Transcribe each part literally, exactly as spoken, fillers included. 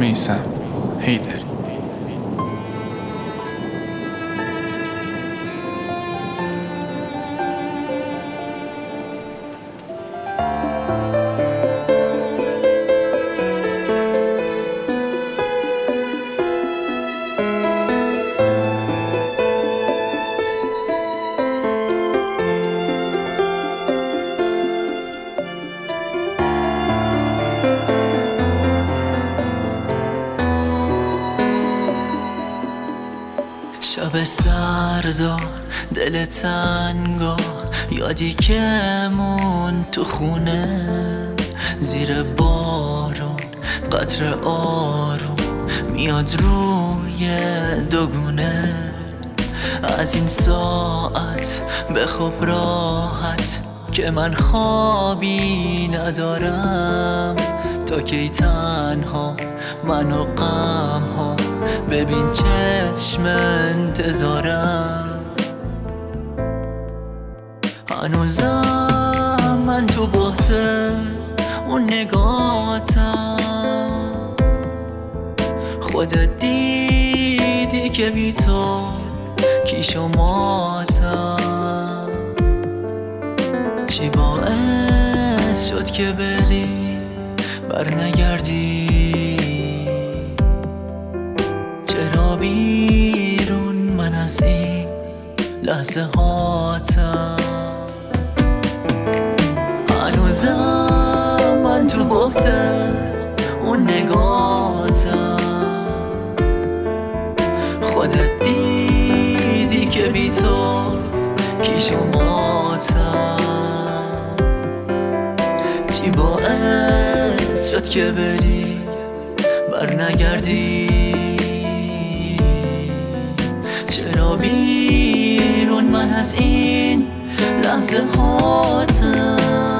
میثم حیدری. شب سرد و دل تنگا، یادی که مون تو خونه، زیر بارون قطر آروم میاد روی دوگونه. از این ساعت به خواب راحت که من خوابی ندارم. تا کی تنها من و غم ها، ببین چشم انتظارم. هنوزم من تو بحته اون نگاتم، خودت دیدی که بی تو کیش و ماتم. چی باعث شد که بری بر نگردی؟ چرا بیرون من از این لحظه هاتم؟ هنوزم من تو بحته اون نگاتم، خودت دیدی که بی تو کیش و ماتم. چی باعث شد که بری بر نگردی؟ چرا بیرون من از این لحظه هاتم؟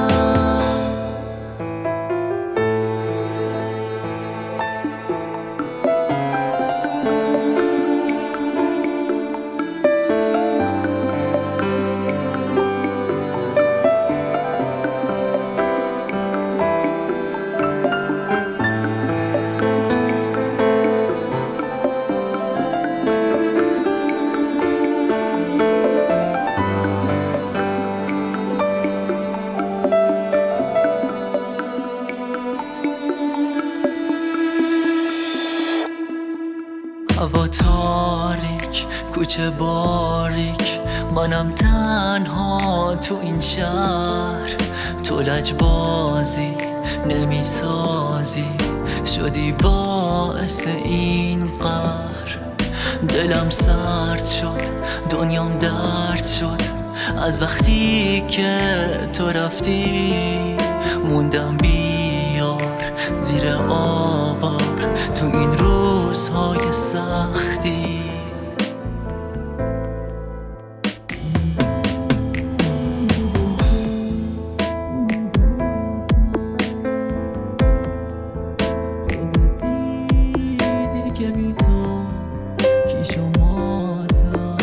هوا تاریک، کوچه باریک، منم تنها تو این شهر. تو لجبازی نمی سازی، شدی باعث این قهر. دلم سرد شد، دنیام درد شد، از وقتی که تو رفتی. موندم بیار زیر آوار تو این روزهای سختی. دیدی که بی تو کیش و ماتم.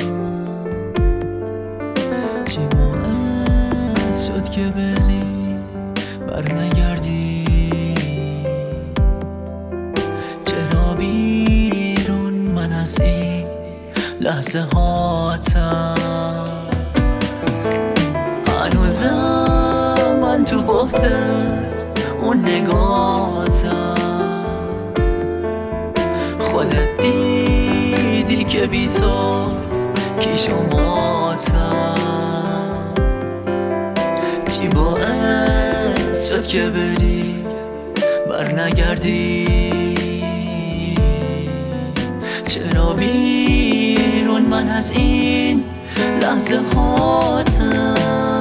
چی باعث شد که بری بر نگردی؟ چرا بیرون من از این لحظه هاتم؟ هنوزم من تو بحته اون نگاتم، خودت دیدی که بی تو کیش و ماتم. چی باعث شد که بری بر نگردی؟ چرا بیرون من از این لحظه هاتم؟